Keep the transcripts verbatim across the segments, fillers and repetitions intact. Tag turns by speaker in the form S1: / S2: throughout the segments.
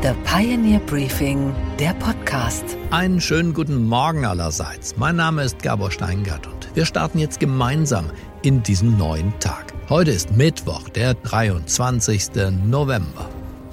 S1: The Pioneer Briefing, der Podcast.
S2: Einen schönen guten Morgen allerseits. Mein Name ist Gabor Steingart und wir starten jetzt gemeinsam in diesen neuen Tag. Heute ist Mittwoch, der dreiundzwanzigsten November.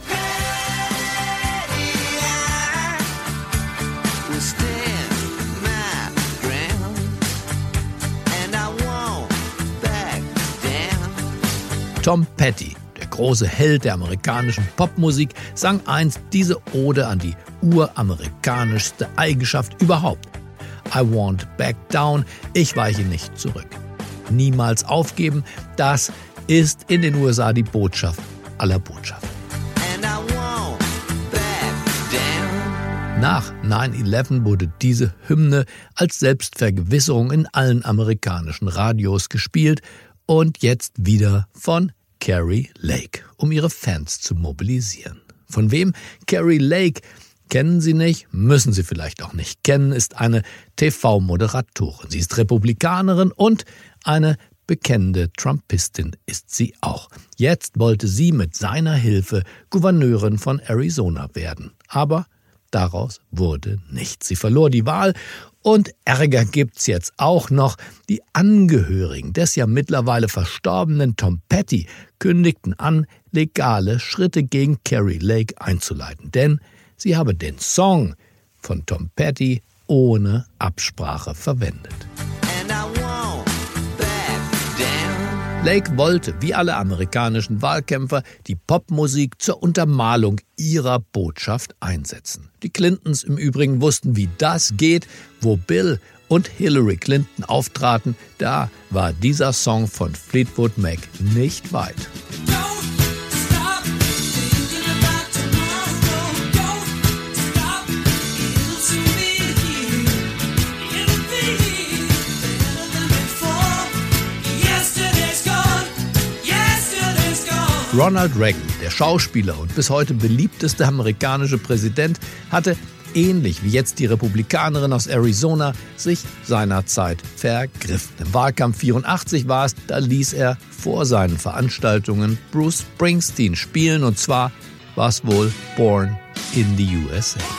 S2: Tom Petty, der große Held der amerikanischen Popmusik, sang einst diese Ode an die uramerikanischste Eigenschaft überhaupt. I won't back down, ich weiche nicht zurück. Niemals aufgeben, das ist in den U S A die Botschaft aller Botschaften. Nach neun elf wurde diese Hymne als Selbstvergewisserung in allen amerikanischen Radios gespielt und jetzt wieder von Kari Lake, um ihre Fans zu mobilisieren. Von wem? Kari Lake kennen Sie nicht, müssen Sie vielleicht auch nicht kennen, ist eine T V-Moderatorin. Sie ist Republikanerin und eine bekennende Trumpistin ist sie auch. Jetzt wollte sie mit seiner Hilfe Gouverneurin von Arizona werden. Aber daraus wurde nichts. Sie verlor die Wahl und Ärger gibt's jetzt auch noch. Die Angehörigen des ja mittlerweile verstorbenen Tom Petty kündigten an, legale Schritte gegen Kari Lake einzuleiten. Denn sie habe den Song von Tom Petty ohne Absprache verwendet. Lake wollte, wie alle amerikanischen Wahlkämpfer, die Popmusik zur Untermalung ihrer Botschaft einsetzen. Die Clintons im Übrigen wussten, wie das geht. Wo Bill und Hillary Clinton auftraten, da war dieser Song von Fleetwood Mac nicht weit. Ronald Reagan, der Schauspieler und bis heute beliebteste amerikanische Präsident, hatte, ähnlich wie jetzt die Republikanerin aus Arizona, sich seinerzeit vergriffen. Im Wahlkampf vierundachtzig war es, da ließ er vor seinen Veranstaltungen Bruce Springsteen spielen, und zwar war es wohl Born in the U S A.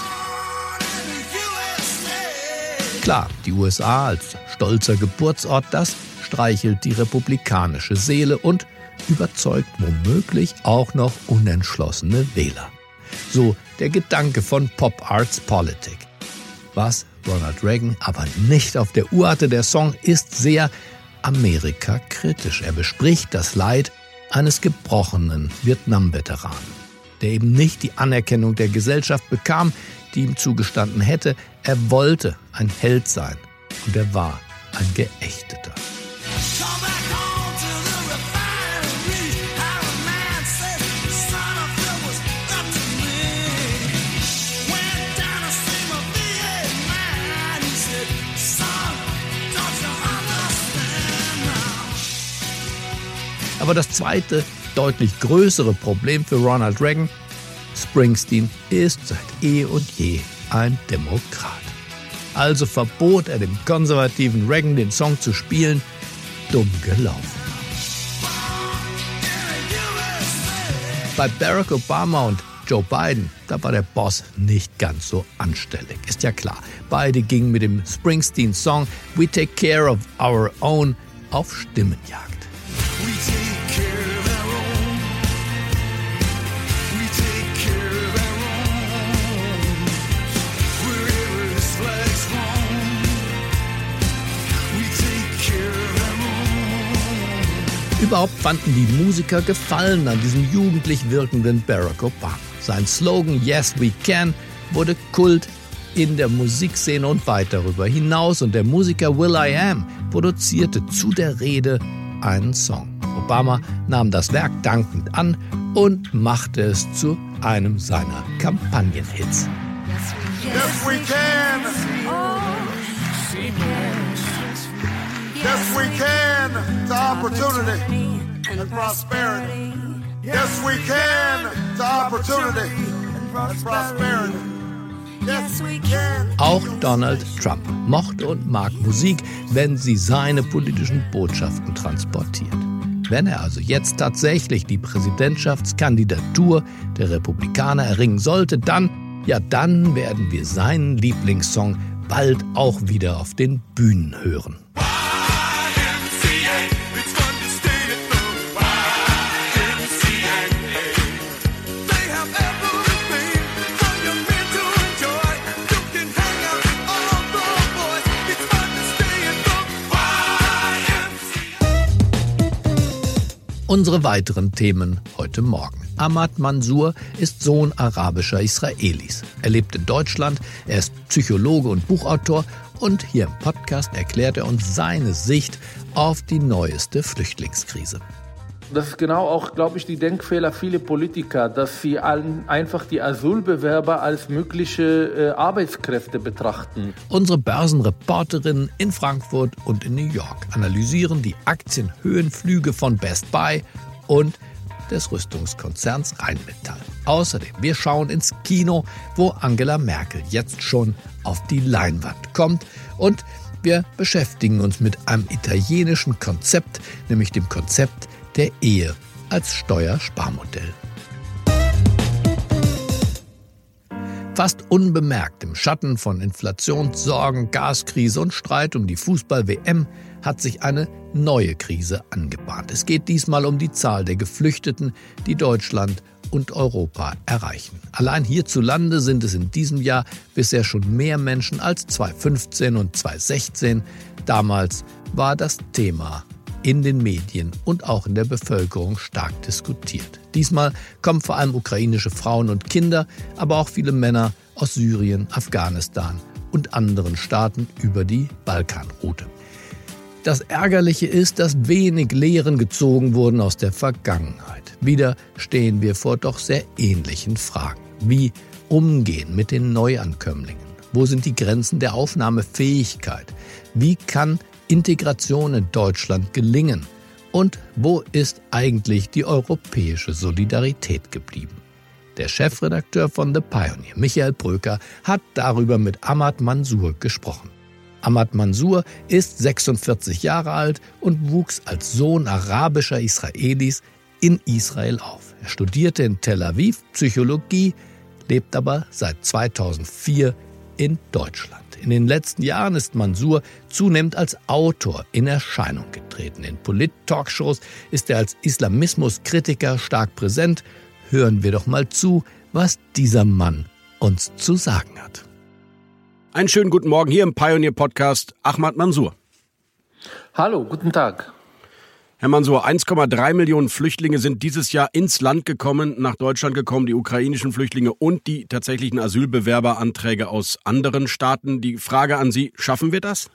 S2: Klar, die U S A als stolzer Geburtsort, das streichelt die republikanische Seele und überzeugt womöglich auch noch unentschlossene Wähler. So der Gedanke von Pop Arts Politik. Was Ronald Reagan aber nicht auf der Uhr hatte, der Song ist sehr amerikakritisch. Er bespricht das Leid eines gebrochenen Vietnam-Veteranen, der eben nicht die Anerkennung der Gesellschaft bekam, die ihm zugestanden hätte. Er wollte ein Held sein und er war ein Geächteter. Aber das zweite, deutlich größere Problem für Ronald Reagan: Springsteen ist seit eh und je ein Demokrat. Also verbot er dem konservativen Reagan, den Song zu spielen. Dumm gelaufen. Bei Barack Obama und Joe Biden, da war der Boss nicht ganz so anstellig. Ist ja klar, beide gingen mit dem Springsteen-Song We Take Care of Our Own auf Stimmenjagd. Überhaupt fanden die Musiker Gefallen an diesem jugendlich wirkenden Barack Obama. Sein Slogan Yes We Can wurde Kult in der Musikszene und weit darüber hinaus, und der Musiker will.i.am produzierte zu der Rede einen Song. Obama nahm das Werk dankend an und machte es zu einem seiner Kampagnenhits.
S3: Yes we can. Yes we can to opportunity and prosperity. Yes we can to opportunity and prosperity. Yes we can.
S2: Auch Donald Trump mochte und mag Musik, wenn sie seine politischen Botschaften transportiert. Wenn er also jetzt tatsächlich die Präsidentschaftskandidatur der Republikaner erringen sollte, dann, ja dann werden wir seinen Lieblingssong bald auch wieder auf den Bühnen hören. Unsere weiteren Themen heute Morgen. Ahmad Mansour ist Sohn arabischer Israelis. Er lebt in Deutschland, er ist Psychologe und Buchautor und hier im Podcast erklärt er uns seine Sicht auf die neueste Flüchtlingskrise.
S4: Das ist genau auch, glaube ich, die Denkfehler vieler Politiker, dass sie allen einfach die Asylbewerber als mögliche äh, Arbeitskräfte betrachten.
S2: Unsere Börsenreporterinnen in Frankfurt und in New York analysieren die Aktienhöhenflüge von Best Buy und des Rüstungskonzerns Rheinmetall. Außerdem, wir schauen ins Kino, wo Angela Merkel jetzt schon auf die Leinwand kommt, und wir beschäftigen uns mit einem italienischen Konzept, nämlich dem Konzept der Ehe als Steuersparmodell. Fast unbemerkt im Schatten von Inflationssorgen, Gaskrise und Streit um die Fußball-W M hat sich eine neue Krise angebahnt. Es geht diesmal um die Zahl der Geflüchteten, die Deutschland und Europa erreichen. Allein hierzulande sind es in diesem Jahr bisher schon mehr Menschen als zweitausendfünfzehn und zweitausendsechzehn. Damals war das Thema in den Medien und auch in der Bevölkerung stark diskutiert. Diesmal kommen vor allem ukrainische Frauen und Kinder, aber auch viele Männer aus Syrien, Afghanistan und anderen Staaten über die Balkanroute. Das Ärgerliche ist, dass wenig Lehren gezogen wurden aus der Vergangenheit. Wieder stehen wir vor doch sehr ähnlichen Fragen. Wie umgehen mit den Neuankömmlingen? Wo sind die Grenzen der Aufnahmefähigkeit? Wie kann Integration in Deutschland gelingen? Und wo ist eigentlich die europäische Solidarität geblieben? Der Chefredakteur von The Pioneer, Michael Bröker, hat darüber mit Ahmad Mansour gesprochen. Ahmad Mansour ist sechsundvierzig Jahre alt und wuchs als Sohn arabischer Israelis in Israel auf. Er studierte in Tel Aviv Psychologie, lebt aber seit zweitausendvier in Deutschland. In den letzten Jahren ist Mansour zunehmend als Autor in Erscheinung getreten. In Polit-Talkshows ist er als Islamismuskritiker stark präsent. Hören wir doch mal zu, was dieser Mann uns zu sagen hat.
S5: Einen schönen guten Morgen hier im Pioneer-Podcast, Ahmad Mansour.
S4: Hallo, guten Tag.
S5: Herr Mansour, eins Komma drei Millionen Flüchtlinge sind dieses Jahr ins Land gekommen, nach Deutschland gekommen, die ukrainischen Flüchtlinge und die tatsächlichen Asylbewerberanträge aus anderen Staaten. Die Frage an Sie, schaffen wir das?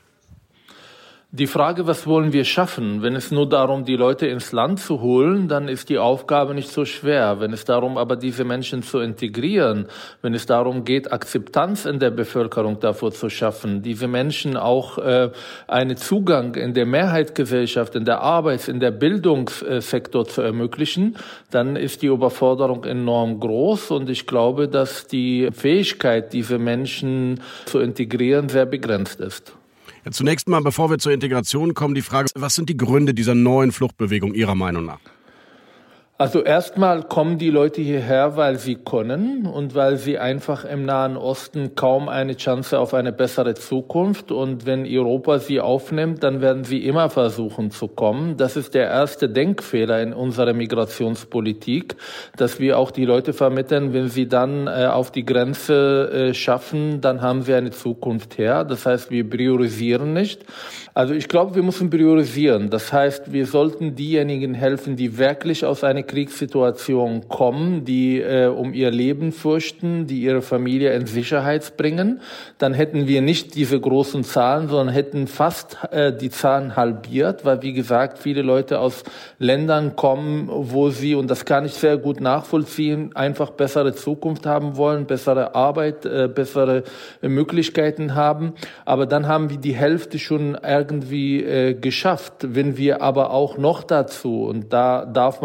S4: Die Frage, was wollen wir schaffen? Wenn es nur darum, die Leute ins Land zu holen, dann ist die Aufgabe nicht so schwer. Wenn es darum aber, diese Menschen zu integrieren, wenn es darum geht, Akzeptanz in der Bevölkerung dafür zu schaffen, diese Menschen auch äh, einen Zugang in der Mehrheitsgesellschaft, in der Arbeits-, in der Bildungssektor zu ermöglichen, dann ist die Überforderung enorm groß. Und ich glaube, dass die Fähigkeit, diese Menschen zu integrieren, sehr begrenzt ist.
S5: Ja, zunächst mal, bevor wir zur Integration kommen, die Frage, was sind die Gründe dieser neuen Fluchtbewegung Ihrer Meinung nach?
S4: Also erstmal kommen die Leute hierher, weil sie können und weil sie einfach im Nahen Osten kaum eine Chance auf eine bessere Zukunft. Und wenn Europa sie aufnimmt, dann werden sie immer versuchen zu kommen. Das ist der erste Denkfehler in unserer Migrationspolitik, dass wir auch die Leute vermitteln, wenn sie dann äh, auf die Grenze äh, schaffen, dann haben sie eine Zukunft her. Das heißt, wir priorisieren nicht. Also ich glaube, wir müssen priorisieren. Das heißt, wir sollten diejenigen helfen, die wirklich aus einer Kriegssituation kommen, die äh, um ihr Leben fürchten, die ihre Familie in Sicherheit bringen. Dann hätten wir nicht diese großen Zahlen, sondern hätten fast äh, die Zahlen halbiert, weil, wie gesagt, viele Leute aus Ländern kommen, wo sie, und das kann ich sehr gut nachvollziehen, einfach bessere Zukunft haben wollen, bessere Arbeit, äh, bessere äh, Möglichkeiten haben. Aber dann haben wir die Hälfte schon irgendwie äh, geschafft. Wenn wir aber auch noch dazu, und da darf man auch nicht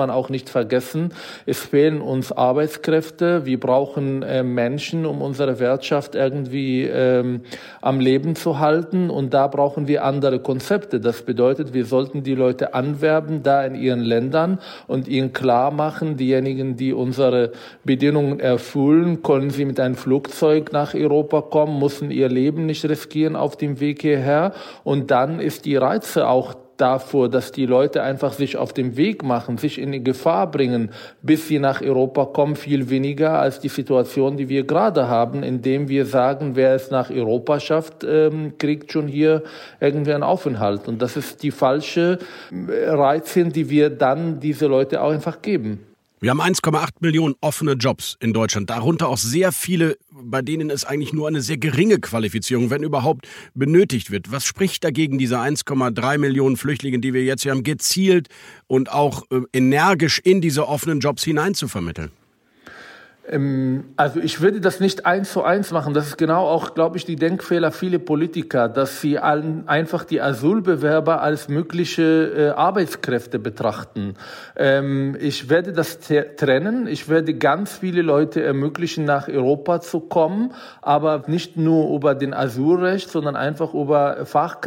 S4: nicht vergessen, es fehlen uns Arbeitskräfte. Wir brauchen äh, Menschen, um unsere Wirtschaft irgendwie ähm, am Leben zu halten. Und da brauchen wir andere Konzepte. Das bedeutet, wir sollten die Leute anwerben, da in ihren Ländern und ihnen klar machen, diejenigen, die unsere Bedingungen erfüllen, können sie mit einem Flugzeug nach Europa kommen, müssen ihr Leben nicht riskieren auf dem Weg hierher. Und dann ist die Reize auch davor, dass die Leute einfach sich auf den Weg machen, sich in Gefahr bringen, bis sie nach Europa kommen, viel weniger als die Situation, die wir gerade haben, indem wir sagen, wer es nach Europa schafft, ähm, kriegt schon hier irgendwie einen Aufenthalt. Und das ist die falsche Reiz, die wir dann diese Leute auch einfach geben.
S5: Wir haben eins Komma acht Millionen offene Jobs in Deutschland, darunter auch sehr viele, bei denen es eigentlich nur eine sehr geringe Qualifizierung, wenn überhaupt, benötigt wird. Was spricht dagegen, diese eins Komma drei Millionen Flüchtlinge, die wir jetzt hier haben, gezielt und auch äh, energisch in diese offenen Jobs hineinzuvermitteln?
S4: Also ich würde das nicht eins zu eins machen. Das ist genau auch, glaube ich, die Denkfehler vieler Politiker, dass sie allen einfach die Asylbewerber als mögliche äh, Arbeitskräfte betrachten. Ähm, ich werde das te- trennen. Ich werde ganz viele Leute ermöglichen, nach Europa zu kommen, aber nicht nur über den Asylrecht, sondern einfach über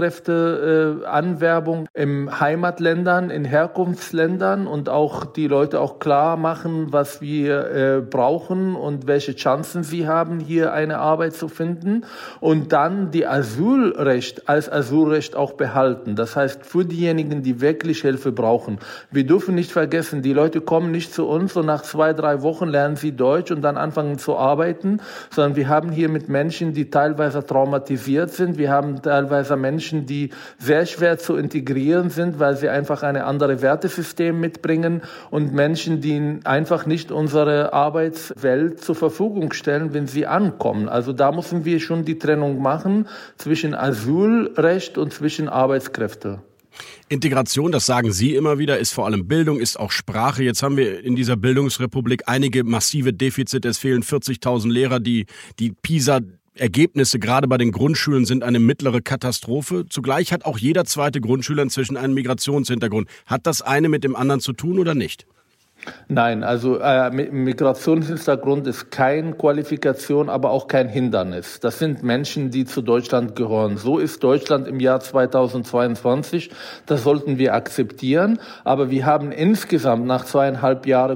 S4: Fachkräfteanwerbung äh, im Heimatländern, in Herkunftsländern und auch die Leute auch klar machen, was wir äh, brauchen und welche Chancen sie haben, hier eine Arbeit zu finden und dann die Asylrecht als Asylrecht auch behalten. Das heißt, für diejenigen, die wirklich Hilfe brauchen. Wir dürfen nicht vergessen, die Leute kommen nicht zu uns und nach zwei, drei Wochen lernen sie Deutsch und dann anfangen zu arbeiten, sondern wir haben hier mit Menschen, die teilweise traumatisiert sind. Wir haben teilweise Menschen, die sehr schwer zu integrieren sind, weil sie einfach eine andere Wertesystem mitbringen und Menschen, die einfach nicht unsere Arbeits Welt zur Verfügung stellen, wenn sie ankommen. Also da müssen wir schon die Trennung machen zwischen Asylrecht und zwischen Arbeitskräfte.
S5: Integration, das sagen Sie immer wieder, ist vor allem Bildung, ist auch Sprache. Jetzt haben wir in dieser Bildungsrepublik einige massive Defizite. Es fehlen vierzigtausend Lehrer. Die, die PISA-Ergebnisse gerade bei den Grundschulen sind eine mittlere Katastrophe. Zugleich hat auch jeder zweite Grundschüler inzwischen einen Migrationshintergrund. Hat das eine mit dem anderen zu tun oder nicht?
S4: Nein, also äh, Migrationshintergrund ist keine Qualifikation, aber auch kein Hindernis. Das sind Menschen, die zu Deutschland gehören. So ist Deutschland im Jahr zweitausendzweiundzwanzig. Das sollten wir akzeptieren. Aber wir haben insgesamt nach zweieinhalb Jahren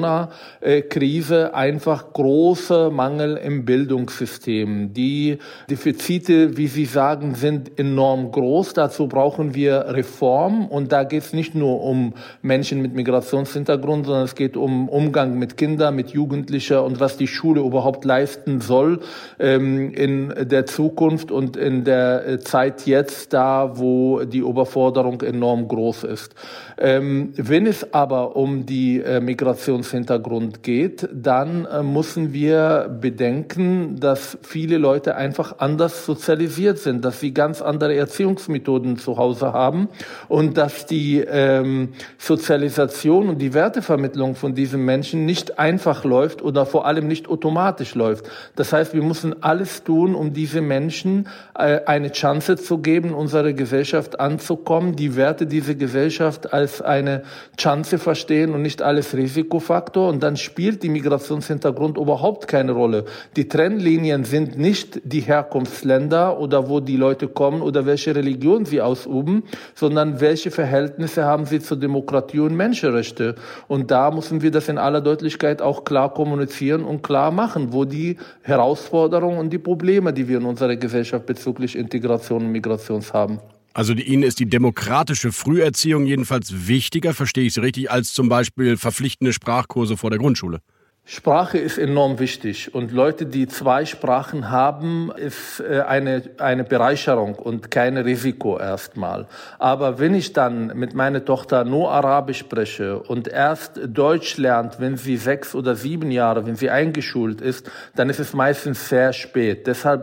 S4: Corona-Krise einfach große Mangel im Bildungssystem. Die Defizite, wie Sie sagen, sind enorm groß. Dazu brauchen wir Reform. Und da geht es nicht nur um Menschen mit Migrationshintergrund, sondern es geht um Umgang mit Kindern, mit Jugendlichen und was die Schule überhaupt leisten soll ähm, in der Zukunft und in der Zeit jetzt, da wo die Überforderung enorm groß ist. Ähm, wenn es aber um die äh, Migrationshintergrund geht, dann äh, müssen wir bedenken, dass viele Leute einfach anders sozialisiert sind, dass sie ganz andere Erziehungsmethoden zu Hause haben und dass die ähm, Sozialisation und die Wertevermittlung von diesen Menschen nicht einfach läuft oder vor allem nicht automatisch läuft. Das heißt, wir müssen alles tun, um diese Menschen äh, eine Chance zu geben, in unsere Gesellschaft anzukommen, die Werte dieser Gesellschaft als eine Chance verstehen und nicht als Risikofaktor. Und dann spielt die Migrationshintergrund überhaupt keine Rolle. Die Trennlinien sind nicht die Herkunftsländer oder wo die Leute kommen oder welche Religion sie ausüben, sondern welche Verhältnisse haben sie zur Demokratie und Menschenrechte. Und da müssen wir das in aller Deutlichkeit auch klar kommunizieren und klar machen, wo die Herausforderungen und die Probleme, die wir in unserer Gesellschaft bezüglich Integration und Migration haben.
S5: Also Ihnen ist die demokratische Früherziehung jedenfalls wichtiger, verstehe ich Sie richtig, als zum Beispiel verpflichtende Sprachkurse vor der Grundschule?
S4: Sprache ist enorm wichtig und Leute, die zwei Sprachen haben, ist eine, eine Bereicherung und kein Risiko erstmal. Aber wenn ich dann mit meiner Tochter nur Arabisch spreche und erst Deutsch lernt, wenn sie sechs oder sieben Jahre, wenn sie eingeschult ist, dann ist es meistens sehr spät. Deshalb ist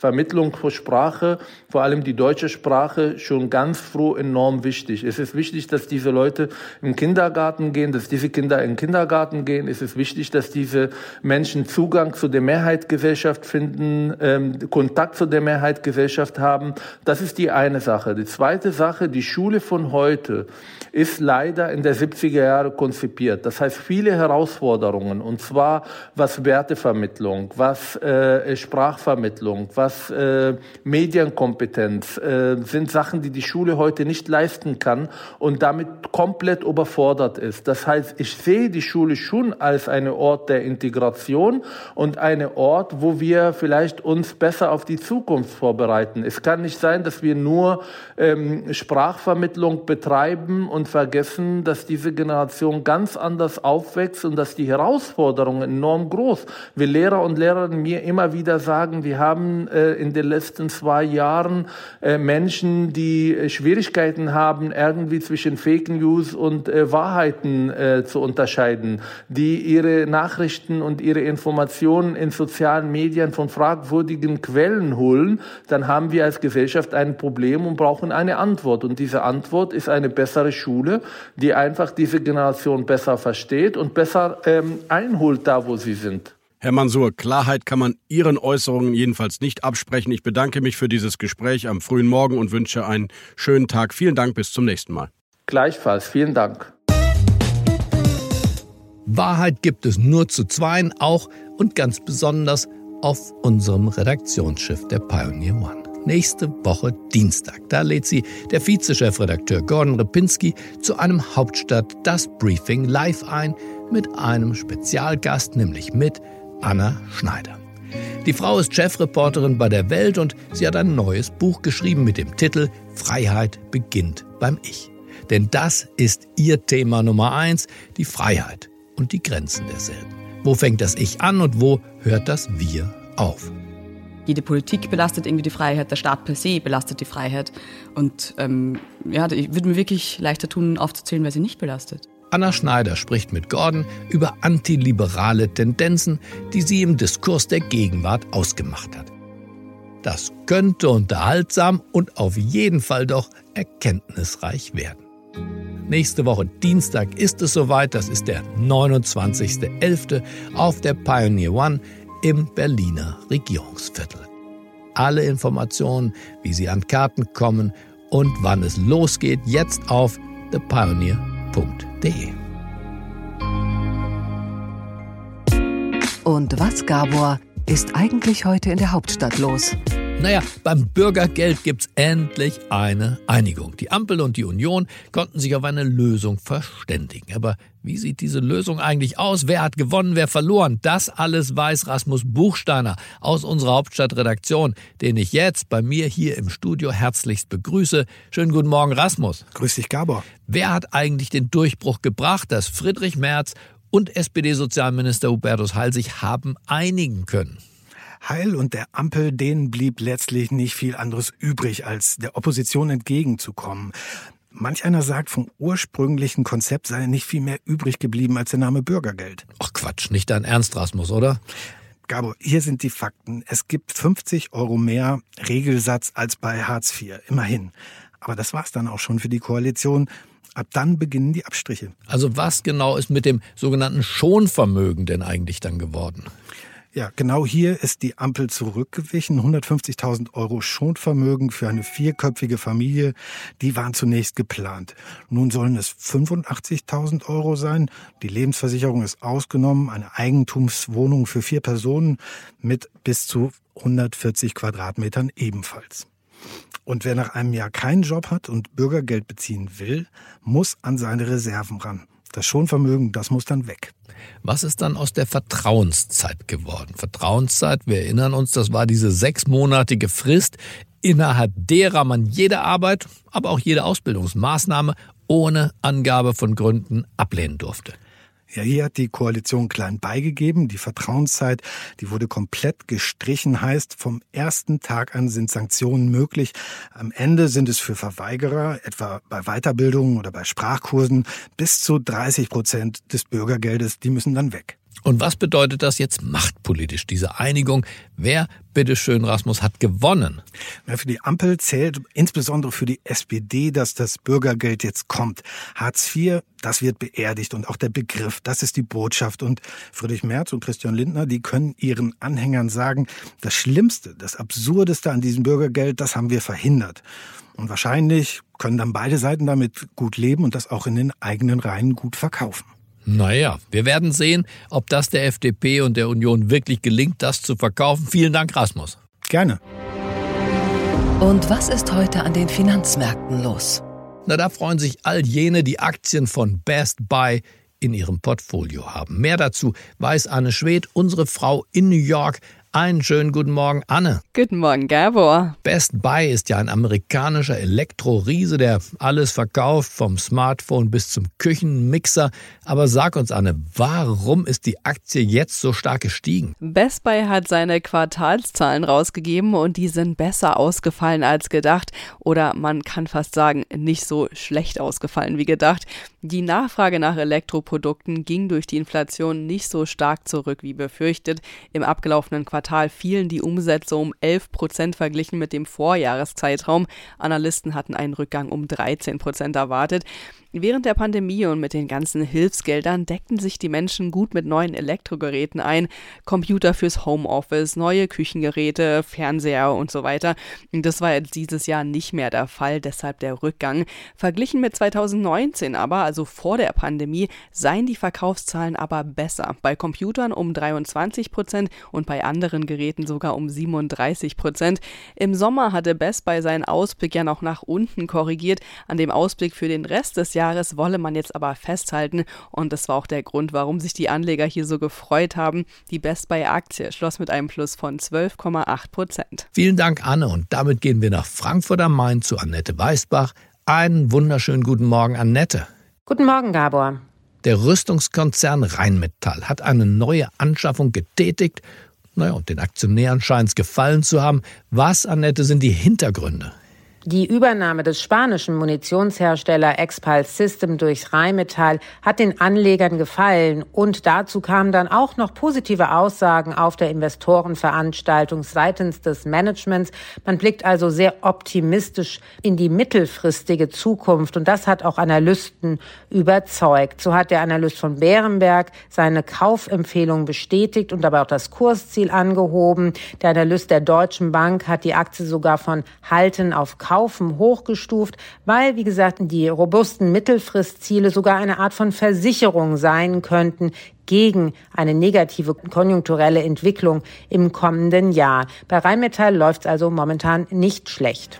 S4: Vermittlung von Sprache, vor allem die deutsche Sprache, schon ganz früh enorm wichtig. Es ist wichtig, dass diese Leute im Kindergarten gehen, dass diese Kinder in den Kindergarten gehen. Es ist wichtig, dass diese Menschen Zugang zu der Mehrheitsgesellschaft finden, ähm, Kontakt zu der Mehrheitsgesellschaft haben. Das ist die eine Sache. Die zweite Sache, die Schule von heute ist leider in der siebziger Jahre konzipiert. Das heißt, viele Herausforderungen, und zwar was Wertevermittlung, was äh, Sprachvermittlung, was äh, Medienkompetenz, äh, sind Sachen, die die Schule heute nicht leisten kann und damit komplett überfordert ist. Das heißt, ich sehe die Schule schon als einen Ort der Integration und einen Ort, wo wir vielleicht uns besser auf die Zukunft vorbereiten. Es kann nicht sein, dass wir nur ähm, Sprachvermittlung betreiben und vergessen, dass diese Generation ganz anders aufwächst und dass die Herausforderungen enorm groß. Wir Lehrer und Lehrerinnen mir immer wieder sagen, wir haben äh, in den letzten zwei Jahren äh, Menschen, die äh, Schwierigkeiten haben, irgendwie zwischen Fake News und äh, Wahrheiten äh, zu unterscheiden, die ihre Nachrichten und ihre Informationen in sozialen Medien von fragwürdigen Quellen holen. Dann haben wir als Gesellschaft ein Problem und brauchen eine Antwort. Und diese Antwort ist eine bessere Schule, die einfach diese Generation besser versteht und besser ähm, einholt da, wo sie sind.
S5: Herr Mansour, Klarheit kann man Ihren Äußerungen jedenfalls nicht absprechen. Ich bedanke mich für dieses Gespräch am frühen Morgen und wünsche einen schönen Tag. Vielen Dank, bis zum nächsten Mal.
S4: Gleichfalls, vielen Dank.
S2: Wahrheit gibt es nur zu zweien, auch und ganz besonders auf unserem Redaktionsschiff der Pioneer One. Nächste Woche Dienstag, da lädt sie der Vize-Chefredakteur Gordon Repinski zu einem Hauptstadt das Briefing live ein mit einem Spezialgast, nämlich mit Anna Schneider. Die Frau ist Chefreporterin bei der Welt und sie hat ein neues Buch geschrieben mit dem Titel Freiheit beginnt beim Ich. Denn das ist ihr Thema Nummer eins, die Freiheit und die Grenzen derselben. Wo fängt das Ich an und wo hört das Wir auf?
S6: Jede Politik belastet irgendwie die Freiheit, der Staat per se belastet die Freiheit. Und ähm, ja, ich würde mir wirklich leichter tun, aufzuzählen, wer sie nicht belastet.
S2: Anna Schneider spricht mit Gordon über antiliberale Tendenzen, die sie im Diskurs der Gegenwart ausgemacht hat. Das könnte unterhaltsam und auf jeden Fall doch erkenntnisreich werden. Nächste Woche Dienstag ist es soweit, das ist der neunundzwanzigster elfter auf der Pioneer One im Berliner Regierungsviertel. Alle Informationen, wie sie an Karten kommen und wann es losgeht, jetzt auf the pioneer punkt de.
S1: Und was, Gabor, ist eigentlich heute in der Hauptstadt los?
S2: Naja, beim Bürgergeld gibt's endlich eine Einigung. Die Ampel und die Union konnten sich auf eine Lösung verständigen. Aber wie sieht diese Lösung eigentlich aus? Wer hat gewonnen, wer verloren? Das alles weiß Rasmus Buchsteiner aus unserer Hauptstadtredaktion, den ich jetzt bei mir hier im Studio herzlichst begrüße. Schönen guten Morgen, Rasmus.
S7: Grüß dich, Gabor.
S2: Wer hat eigentlich den Durchbruch gebracht, dass Friedrich Merz und S P D-Sozialminister Hubertus Heil sich haben einigen können?
S7: Heil und der Ampel, denen blieb letztlich nicht viel anderes übrig, als der Opposition entgegenzukommen. Manch einer sagt, vom ursprünglichen Konzept sei nicht viel mehr übrig geblieben als der Name Bürgergeld.
S2: Ach Quatsch, nicht dein Ernst, Rasmus, oder?
S7: Gabor, hier sind die Fakten. Es gibt fünfzig Euro mehr Regelsatz als bei Hartz vier, immerhin. Aber das war's dann auch schon für die Koalition. Ab dann beginnen die Abstriche.
S2: Also was genau ist mit dem sogenannten Schonvermögen denn eigentlich dann geworden?
S7: Ja, genau hier ist die Ampel zurückgewichen. hundertfünfzigtausend Euro Schonvermögen für eine vierköpfige Familie, die waren zunächst geplant. Nun sollen es fünfundachtzigtausend Euro sein. Die Lebensversicherung ist ausgenommen, eine Eigentumswohnung für vier Personen mit bis zu hundertvierzig Quadratmetern ebenfalls. Und wer nach einem Jahr keinen Job hat und Bürgergeld beziehen will, muss an seine Reserven ran. Das Schonvermögen, das muss dann weg.
S2: Was ist dann aus der Vertrauenszeit geworden? Vertrauenszeit, wir erinnern uns, das war diese sechsmonatige Frist, innerhalb derer man jede Arbeit, aber auch jede Ausbildungsmaßnahme ohne Angabe von Gründen ablehnen durfte.
S7: Ja, hier hat die Koalition klein beigegeben. Die Vertrauenszeit, die wurde komplett gestrichen, heißt, vom ersten Tag an sind Sanktionen möglich. Am Ende sind es für Verweigerer, etwa bei Weiterbildungen oder bei Sprachkursen, bis zu dreißig Prozent des Bürgergeldes, die müssen dann weg.
S2: Und was bedeutet das jetzt machtpolitisch, diese Einigung? Wer, bitteschön, Rasmus, hat gewonnen?
S7: Ja, für die Ampel zählt insbesondere für die S P D, dass das Bürgergeld jetzt kommt. Hartz vier, das wird beerdigt und auch der Begriff, das ist die Botschaft. Und Friedrich Merz und Christian Lindner, die können ihren Anhängern sagen, das Schlimmste, das Absurdeste an diesem Bürgergeld, das haben wir verhindert. Und wahrscheinlich können dann beide Seiten damit gut leben und das auch in den eigenen Reihen gut verkaufen.
S2: Naja, wir werden sehen, ob das der F D P und der Union wirklich gelingt, das zu verkaufen. Vielen Dank, Rasmus.
S7: Gerne.
S1: Und was ist heute an den Finanzmärkten los?
S2: Na, da freuen sich all jene, die Aktien von Best Buy in ihrem Portfolio haben. Mehr dazu weiß Anne Schwedt, unsere Frau in New York. Einen schönen guten Morgen, Anne.
S8: Guten Morgen, Gabor.
S2: Best Buy ist ja ein amerikanischer Elektroriese, der alles verkauft, vom Smartphone bis zum Küchenmixer. Aber sag uns, Anne, warum ist die Aktie jetzt so stark gestiegen?
S8: Best Buy hat seine Quartalszahlen rausgegeben und die sind besser ausgefallen als gedacht. Oder man kann fast sagen, nicht so schlecht ausgefallen wie gedacht. Die Nachfrage nach Elektroprodukten ging durch die Inflation nicht so stark zurück wie befürchtet. Im abgelaufenen Quartal fielen die Umsätze um elf Prozent verglichen mit dem Vorjahreszeitraum. Analysten hatten einen Rückgang um dreizehn Prozent erwartet. Während der Pandemie und mit den ganzen Hilfsgeldern deckten sich die Menschen gut mit neuen Elektrogeräten ein. Computer fürs Homeoffice, neue Küchengeräte, Fernseher und so weiter. Das war jetzt dieses Jahr nicht mehr der Fall, deshalb der Rückgang. Verglichen mit zweitausendneunzehn aber, also vor der Pandemie, seien die Verkaufszahlen aber besser. Bei Computern um dreiundzwanzig Prozent und bei anderen Geräten sogar um siebenunddreißig Prozent. Im Sommer hatte Best Buy seinen Ausblick ja noch nach unten korrigiert. An dem Ausblick für den Rest des Jahres Jahres wolle man jetzt aber festhalten und das war auch der Grund, warum sich die Anleger hier so gefreut haben. Die Best Buy-Aktie schloss mit einem Plus von zwölf Komma acht Prozent.
S2: Vielen Dank, Anne, und damit gehen wir nach Frankfurt am Main zu Annette Weißbach. Einen wunderschönen guten Morgen, Annette.
S9: Guten Morgen, Gabor.
S2: Der Rüstungskonzern Rheinmetall hat eine neue Anschaffung getätigt. Naja, und den Aktionären scheint es gefallen zu haben. Was, Annette, sind die Hintergründe?
S9: Die Übernahme des spanischen Munitionshersteller Expal System durch Rheinmetall hat den Anlegern gefallen und dazu kamen dann auch noch positive Aussagen auf der Investorenveranstaltung seitens des Managements. Man blickt also sehr optimistisch in die mittelfristige Zukunft und das hat auch Analysten überzeugt. So hat der Analyst von Berenberg seine Kaufempfehlung bestätigt und dabei auch das Kursziel angehoben. Der Analyst der Deutschen Bank hat die Aktie sogar von Halten auf Kauf Kaufen hochgestuft, weil, wie gesagt, die robusten Mittelfristziele sogar eine Art von Versicherung sein könnten gegen eine negative konjunkturelle Entwicklung im kommenden Jahr. Bei Rheinmetall läuft es also momentan nicht schlecht.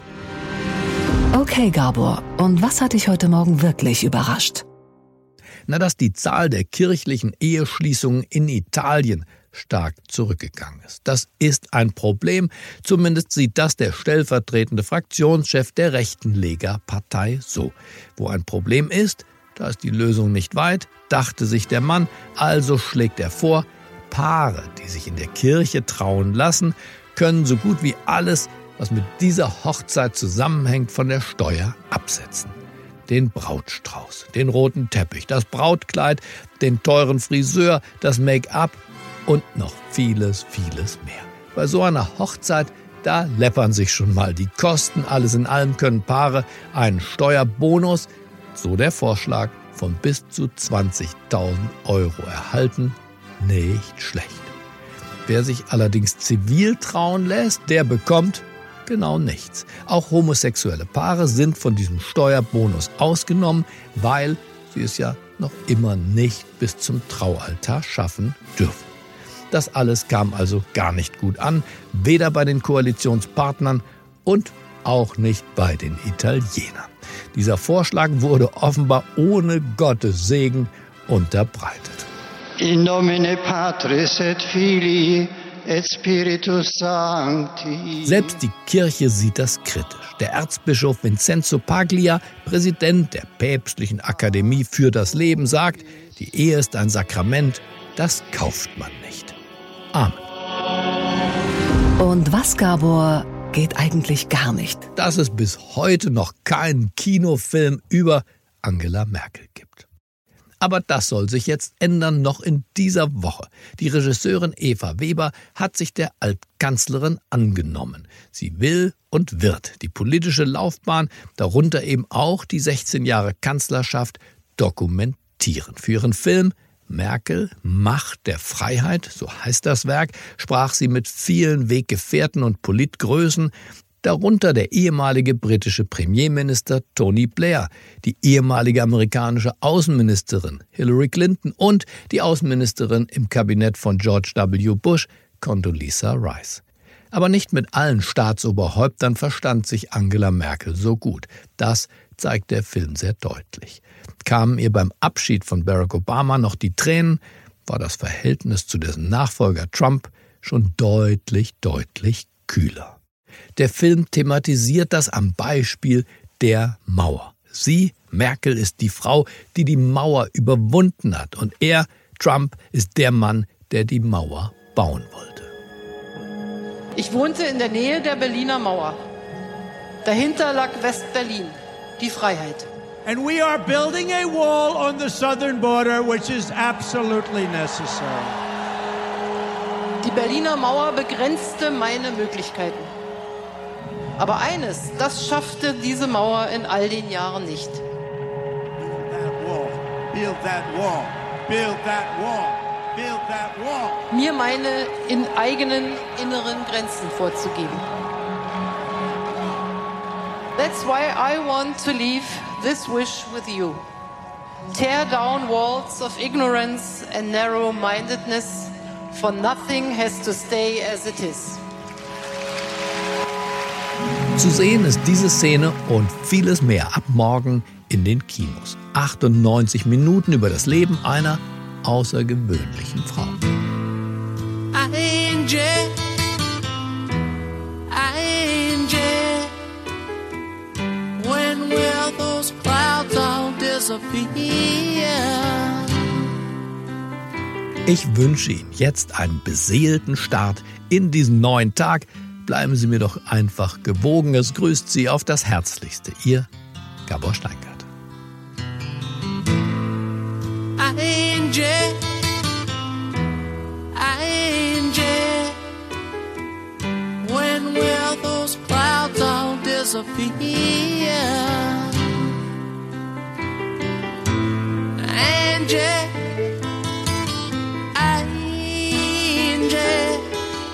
S1: Okay, Gabor, und was hat dich heute Morgen wirklich überrascht?
S2: Na, dass die Zahl der kirchlichen Eheschließungen in Italien stark zurückgegangen ist. Das ist ein Problem. Zumindest sieht das der stellvertretende Fraktionschef der rechten Lega-Partei so. Wo ein Problem ist, da ist die Lösung nicht weit, dachte sich der Mann. Also schlägt er vor, Paare, die sich in der Kirche trauen lassen, können so gut wie alles, was mit dieser Hochzeit zusammenhängt, von der Steuer absetzen. Den Brautstrauß, den roten Teppich, das Brautkleid, den teuren Friseur, das Make-up und noch vieles, vieles mehr. Bei so einer Hochzeit, da läppern sich schon mal die Kosten. Alles in allem können Paare einen Steuerbonus, so der Vorschlag, von bis zu zwanzigtausend Euro erhalten. Nicht schlecht. Wer sich allerdings zivil trauen lässt, der bekommt genau nichts. Auch homosexuelle Paare sind von diesem Steuerbonus ausgenommen, weil sie es ja noch immer nicht bis zum Traualtar schaffen dürfen. Das alles kam also gar nicht gut an, weder bei den Koalitionspartnern und auch nicht bei den Italienern. Dieser Vorschlag wurde offenbar ohne Gottes Segen unterbreitet.
S10: In nomine Patris et Filii et Spiritus Sancti.
S2: Selbst die Kirche sieht das kritisch. Der Erzbischof Vincenzo Paglia, Präsident der Päpstlichen Akademie für das Leben, sagt, die Ehe ist ein Sakrament, das kauft man nicht. Amen.
S1: Und was, Gabor, geht eigentlich gar nicht?
S2: Dass es bis heute noch keinen Kinofilm über Angela Merkel gibt. Aber das soll sich jetzt ändern, noch in dieser Woche. Die Regisseurin Eva Weber hat sich der Altkanzlerin angenommen. Sie will und wird die politische Laufbahn, darunter eben auch die sechzehn Jahre Kanzlerschaft, dokumentieren. Für ihren Film Merkel, Macht der Freiheit, so heißt das Werk, sprach sie mit vielen Weggefährten und Politgrößen, darunter der ehemalige britische Premierminister Tony Blair, die ehemalige amerikanische Außenministerin Hillary Clinton und die Außenministerin im Kabinett von George W. Bush, Condoleezza Rice. Aber nicht mit allen Staatsoberhäuptern verstand sich Angela Merkel so gut. Das zeigt der Film sehr deutlich. Kamen ihr beim Abschied von Barack Obama noch die Tränen, war das Verhältnis zu dessen Nachfolger Trump schon deutlich, deutlich kühler. Der Film thematisiert das am Beispiel der Mauer. Sie, Merkel, ist die Frau, die die Mauer überwunden hat. Und er, Trump, ist der Mann, der die Mauer bauen wollte.
S11: Ich wohnte in der Nähe der Berliner Mauer. Dahinter lag West-Berlin, die Freiheit.
S12: And we are building a wall on the southern border, which is absolutely necessary.
S11: Die Berliner Mauer begrenzte meine Möglichkeiten. Aber eines, das schaffte diese Mauer in all den Jahren nicht.
S12: Build that wall, build that wall, build that wall, build that wall.
S11: Mir meine in eigenen inneren Grenzen vorzugeben. That's why I want to leave this wish with you. Tear down walls of ignorance and narrow-mindedness, for nothing has to stay as it is.
S2: Zu sehen ist diese Szene und vieles mehr ab morgen in den Kinos. achtundneunzig Minuten über das Leben einer außergewöhnlichen Frau.
S13: Angel, Angel, when will those clouds all disappear?
S2: Ich wünsche Ihnen jetzt einen beseelten Start in diesen neuen Tag. Bleiben Sie mir doch einfach gewogen. Es grüßt Sie auf das Herzlichste. Ihr Gabor Steingart.
S13: Angel, Angel, when will those clouds all disappear? Angel, Angel,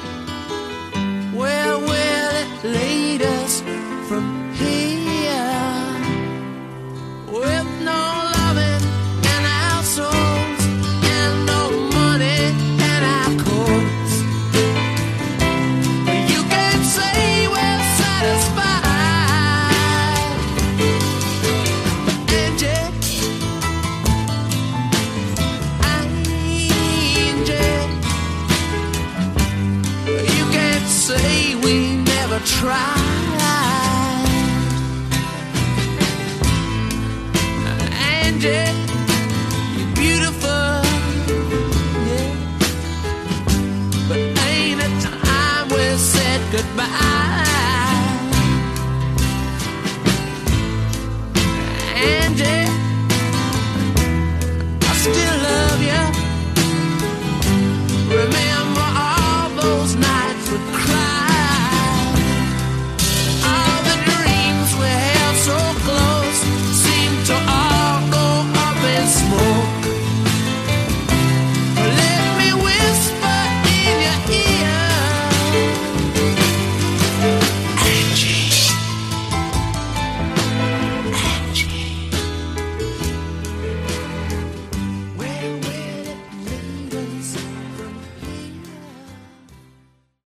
S13: where will it lead us from here? With no loving in our souls and no money in our coats, you can't say we're satisfied. Angel, Angel, you can't say we never tried. Angel, you're beautiful, yeah, but ain't it time we said goodbye? Angel, I still love you. Remember all those nights